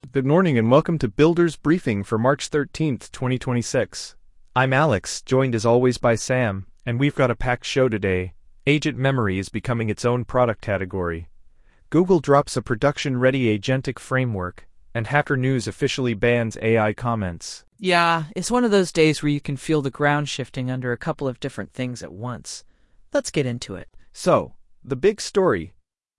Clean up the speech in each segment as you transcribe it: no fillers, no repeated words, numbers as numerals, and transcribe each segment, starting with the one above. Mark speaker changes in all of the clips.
Speaker 1: Good morning and welcome to Builders Briefing for March 13th, 2026. I'm Alex, joined as always by Sam, and we've got a packed show today. Agent memory is becoming its own product category. Google drops a production-ready agentic framework, and Hacker News officially bans AI comments.
Speaker 2: Yeah, it's one of those days where you can feel the ground shifting under a couple of different things at once. Let's get into it.
Speaker 1: So, the big story.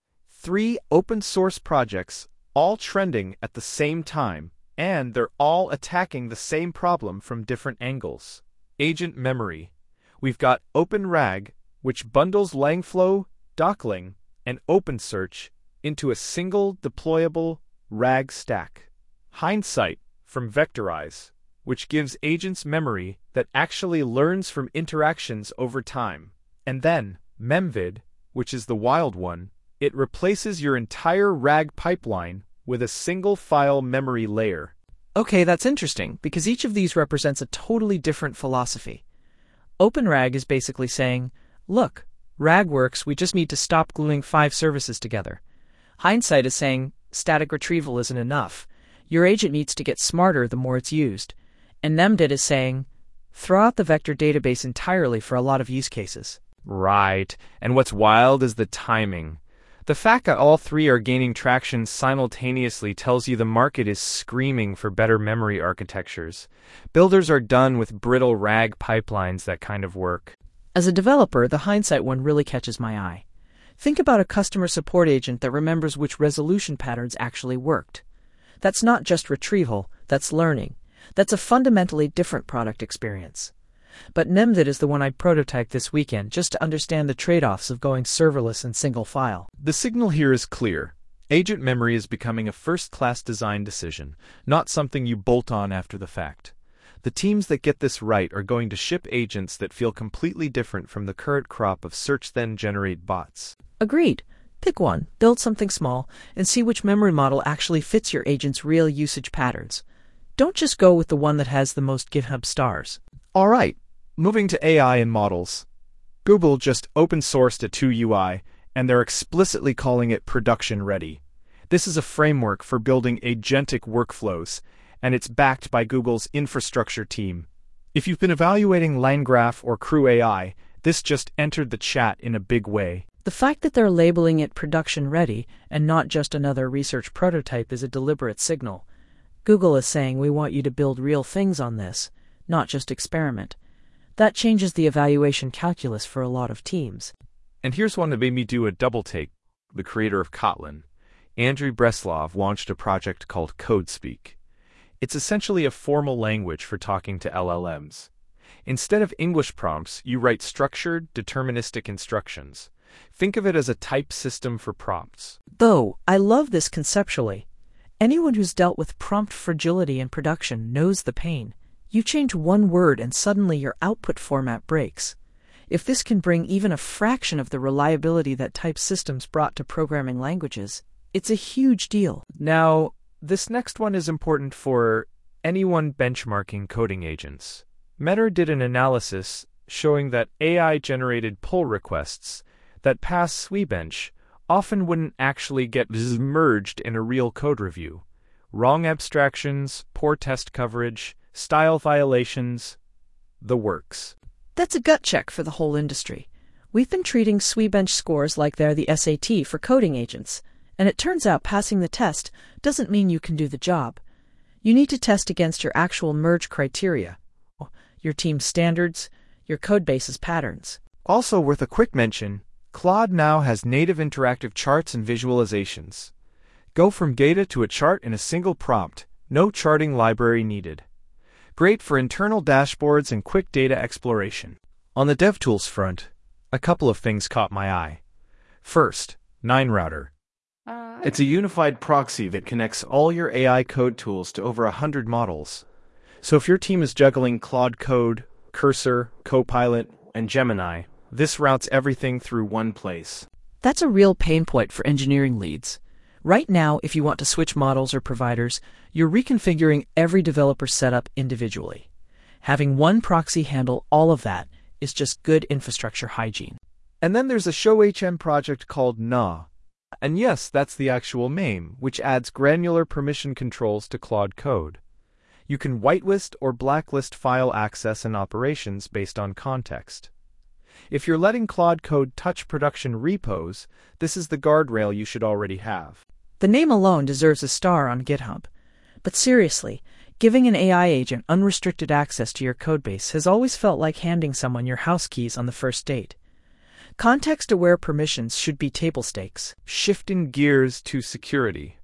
Speaker 1: 3 open-source projects, all trending at the same time, and they're all attacking the same problem from different angles. Agent memory. We've got OpenRAG, which bundles Langflow, Dockling, and OpenSearch into a single deployable RAG stack. Hindsight from Vectorize, which gives agents memory that actually learns from interactions over time. And then Memvid, which is the wild one. It replaces your entire RAG pipeline with a single file memory layer.
Speaker 2: Okay, that's interesting, because each of these represents a totally different philosophy. OpenRAG is basically saying, look, RAG works, we just need to stop gluing 5 services together. Hindsight is saying, static retrieval isn't enough. Your agent needs to get smarter the more it's used. And Memvid is saying, throw out the vector database entirely for a lot of use cases.
Speaker 1: Right, and what's wild is the timing. The fact that all 3 are gaining traction simultaneously tells you the market is screaming for better memory architectures. Builders are done with brittle RAG pipelines that kind of work.
Speaker 2: As a developer, the Hindsight one really catches my eye. Think about a customer support agent that remembers which resolution patterns actually worked. That's not just retrieval, that's learning. That's a fundamentally different product experience. But Memvid is the one I prototyped this weekend just to understand the trade-offs of going serverless and single file.
Speaker 1: The signal here is clear. Agent memory is becoming a first-class design decision, not something you bolt on after the fact. The teams that get this right are going to ship agents that feel completely different from the current crop of search-then-generate bots.
Speaker 2: Agreed. Pick one, build something small, and see which memory model actually fits your agent's real usage patterns. Don't just go with the one that has the most GitHub stars.
Speaker 1: All right. Moving to AI and models. Google just open-sourced a 2UI, and they're explicitly calling it production-ready. This is a framework for building agentic workflows, and it's backed by Google's infrastructure team. If you've been evaluating LangGraph or Crew AI, this just entered the chat in a big way.
Speaker 2: The fact that they're labeling it production-ready and not just another research prototype is a deliberate signal. Google is saying we want you to build real things on this, not just experiment. That changes the evaluation calculus for a lot of teams.
Speaker 1: And here's one that made me do a double take. The creator of Kotlin, Andrew Breslov, launched a project called CodeSpeak. It's essentially a formal language for talking to LLMs. Instead of English prompts, you write structured, deterministic instructions. Think of it as a type system for prompts.
Speaker 2: Though, I love this conceptually. Anyone who's dealt with prompt fragility in production knows the pain. You change one word and suddenly your output format breaks. If this can bring even a fraction of the reliability that type systems brought to programming languages, it's a huge deal.
Speaker 1: Now, this next one is important for anyone benchmarking coding agents. Meta did an analysis showing that AI-generated pull requests that pass SwiBench often wouldn't actually get merged in a real code review. Wrong abstractions, poor test coverage, style violations, the works.
Speaker 2: That's a gut check for the whole industry. We've been treating SwiBench scores like they're the SAT for coding agents, and it turns out passing the test doesn't mean you can do the job. You need to test against your actual merge criteria, your team's standards, your codebase's patterns.
Speaker 1: Also worth a quick mention, Claude now has native interactive charts and visualizations. Go from data to a chart in a single prompt, no charting library needed. Great for internal dashboards and quick data exploration. On the DevTools front, a couple of things caught my eye. First, 9Router. It's a unified proxy that connects all your AI code tools to over 100 models. So if your team is juggling Claude Code, Cursor, Copilot, and Gemini, this routes everything through one place.
Speaker 2: That's a real pain point for engineering leads. Right now, if you want to switch models or providers, you're reconfiguring every developer setup individually. Having one proxy handle all of that is just good infrastructure hygiene.
Speaker 1: And then there's a ShowHM project called NA, And yes, that's the actual MAME, which adds granular permission controls to Claude Code. You can whitelist or blacklist file access and operations based on context. If you're letting Claude Code touch production repos, this is the guardrail you should already have.
Speaker 2: The name alone deserves a star on GitHub. But seriously, giving an AI agent unrestricted access to your codebase has always felt like handing someone your house keys on the first date. Context-aware permissions should be table stakes.
Speaker 1: Shifting gears to security.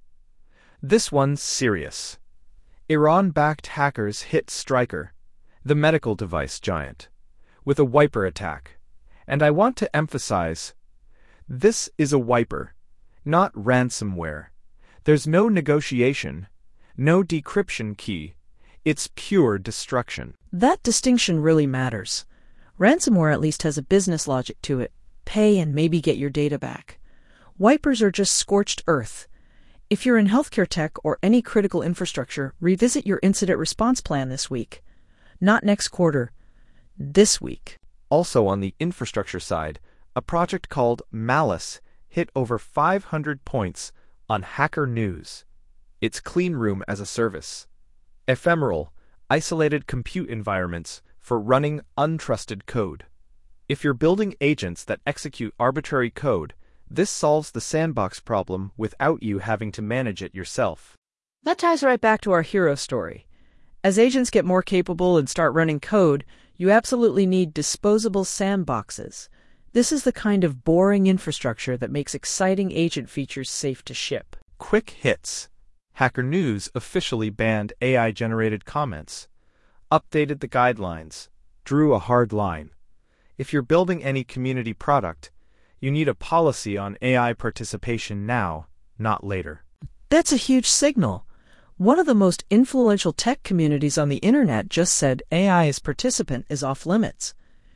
Speaker 1: This one's serious. Iran-backed hackers hit Stryker, the medical device giant, with a wiper attack. And I want to emphasize, this is a wiper, not ransomware. There's no negotiation, no decryption key. It's pure destruction.
Speaker 2: That distinction really matters. Ransomware at least has a business logic to it. Pay and maybe get your data back. Wipers are just scorched earth. If you're in healthcare tech or any critical infrastructure, revisit your incident response plan this week. Not next quarter, this week.
Speaker 1: Also on the infrastructure side, a project called Malice hit over 500 points on Hacker News. It's clean room as a service. Ephemeral, isolated compute environments for running untrusted code. If you're building agents that execute arbitrary code, this solves the sandbox problem without you having to manage it yourself.
Speaker 2: That ties right back to our hero story. As agents get more capable and start running code, you absolutely need disposable sandboxes. This is the kind of boring infrastructure that makes exciting agent features safe to ship.
Speaker 1: Quick hits. Hacker News officially banned AI-generated comments, updated the guidelines, drew a hard line. If you're building any community product, you need a policy on AI participation now, not later.
Speaker 2: That's a huge signal. One of the most influential tech communities on the internet just said AI as participant is off limits.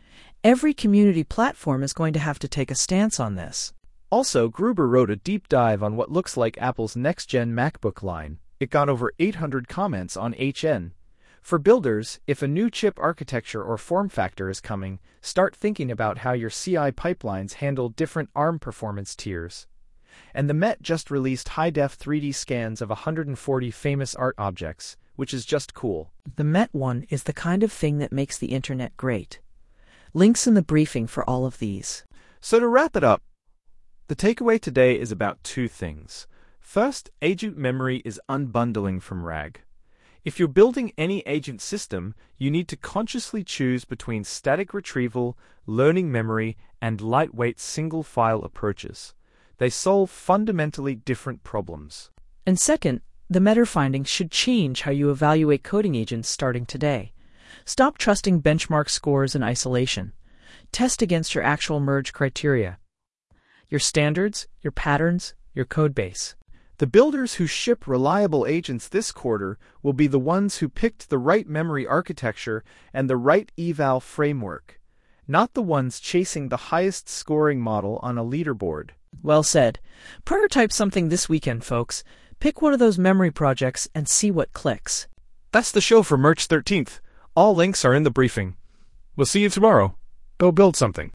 Speaker 2: Every community platform is going to have to take a stance on this.
Speaker 1: Also, Gruber wrote a deep dive on what looks like Apple's next-gen MacBook line. It got over 800 comments on HN. For builders, if a new chip architecture or form factor is coming, start thinking about how your CI pipelines handle different ARM performance tiers. And the Met just released high-def 3D scans of 140 famous art objects, which is just cool.
Speaker 2: The Met one is the kind of thing that makes the internet great. Links in the briefing for all of these.
Speaker 1: So to wrap it up, the takeaway today is about two things. First, agent memory is unbundling from RAG. If you're building any agent system, you need to consciously choose between static retrieval, learning memory, and lightweight single-file approaches. They solve fundamentally different problems.
Speaker 2: And second, the meta findings should change how you evaluate coding agents starting today. Stop trusting benchmark scores in isolation. Test against your actual merge criteria. Your standards, your patterns, your codebase.
Speaker 1: The builders who ship reliable agents this quarter will be the ones who picked the right memory architecture and the right eval framework, not the ones chasing the highest scoring model on a leaderboard.
Speaker 2: Well said. Prototype something this weekend, folks. Pick one of those memory projects and see what clicks.
Speaker 1: That's the show for March 13th. All links are in the briefing. We'll see you tomorrow. Go build something.